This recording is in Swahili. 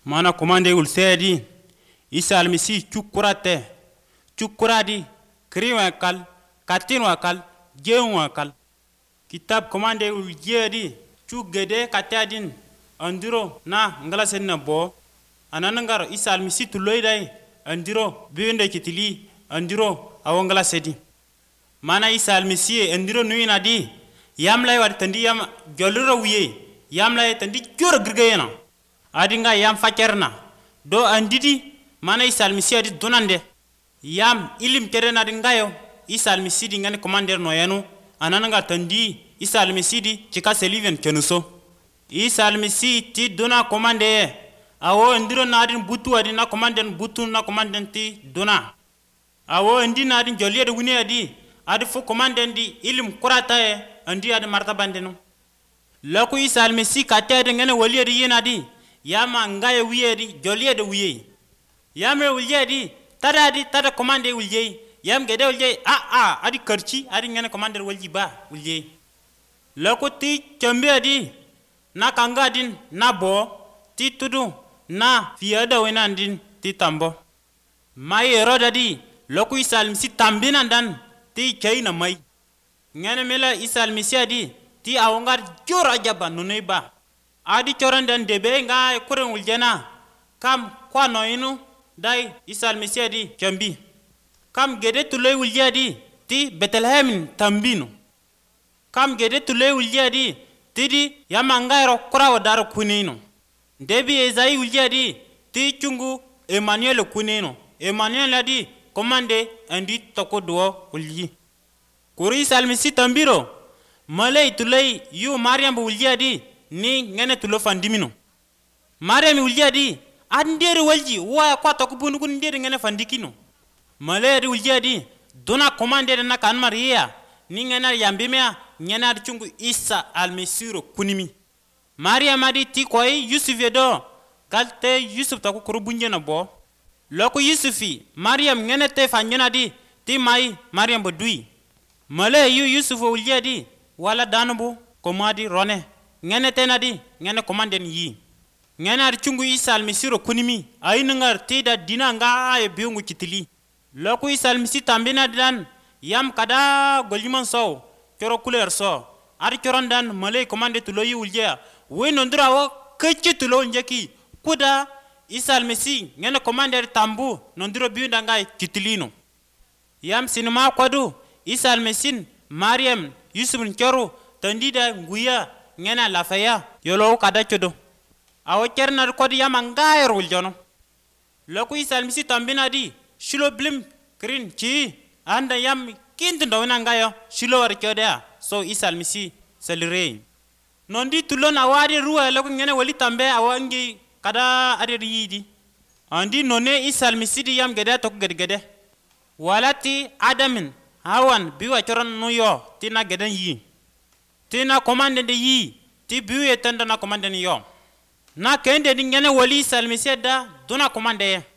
mana komande ul sedi Isa almasi chukurate chukuradi kriwa kal katinwa kal jewa kal kitab komande ul jedi chugede katadin andiro na ngala senna bo ananangar Isa almasi tuloidai andiro binde kitili andiro awangala sedi mana Isa almasi andiro nuina di yamlay war tandi yam joluro wiye yamlay tandi jor grigayena adinga yam fakerna do andidi mana Isa almasi adi donande yam ilim terena dingayo Isa almasi di ngane commander no yanu anananga tandi Isa almasi di chika seliven kenuso Isa almasi ti dona commande awo ndiro nadin butu adi na commander butu na commander ti dona awo ndi nadin joliye de wuni adi fo commander di ilim kurata e andi adi martabandeno lako Isa almasi kate de ngane waliye di yenadi yama ngaye wiye di joliye de wiye yamre wiye di tada commande wiye yam gede wiye adi karchi adi ngane commander walji ba wiye lako ti chambe adi na kanga din na bo ti tudu na fiyada wena din ti tambo mai eroda di lako Isa almasi tambina dan ti kaina mai ngane mela Isa almasi adi ti awongar jor ajaba nunay ba adi choran dan debe nga kuren uljana kam kwa noinu dai Isa almasi adi chambi kam gede tuloy uljadi ti Bethlehem tambino kam gede tuloy uljadi tidi yamangairo kurawo daro kunino debi ezai uljadi ti chungu Emmanuel kunino Emmanuel adi commande andi tokodo ulji kuri Isa almasi tambiro malay tulay yu Maryam uljadi ni ngene tulo fandimino Maryam uljadi andere walji wa kwa tokubunu kun ndere ngene fandikino malay uljadi dona commande na kan Maria ni ngene yambimea ngene ad chungu Isa almasi kunimi Maryam adi ti koy Yusuf yedo galte Yusuf tako kurubunje na bo loko Yusufi Maryam ngene te fanyona di ti mai Maryam bodui malay yu Yusuf uljadi wala danubu komadi rone ngene tenadi ngene komanden yi ngene ar chungu Isa almasi kunimi ayingar tida dinanga e biungu kitili loko Isa almasi tambina dan yam kada goljiman so choro couleur so ar chorondan malay komande tuloyi ulje we nondra wo kecci tulo njeki kuda Isa almasi ngene commander tambu nondro biundanga kitilino yam sinema kwadu Isa almasi Maryam Yusuf nchoro tandida nguya ngena lafaya yolo kada chodo awo kerna kodi yama ngairo uljono loko Isa almasi tambina di shilo blim krin chi anda yam kintu ndona ngayo shilo war choda so Isa almasi salire nondi tulon awadi ruwa loko ngene wali tambe awangi kada ade yidi andi none Isa almasi di yam gede tok gede walati adamin hawan biwa choron nuyo tina geden yi tina commande de yi ti biwe tanda na commande ni yo na kende di ngene wali Isa almasi da dona commande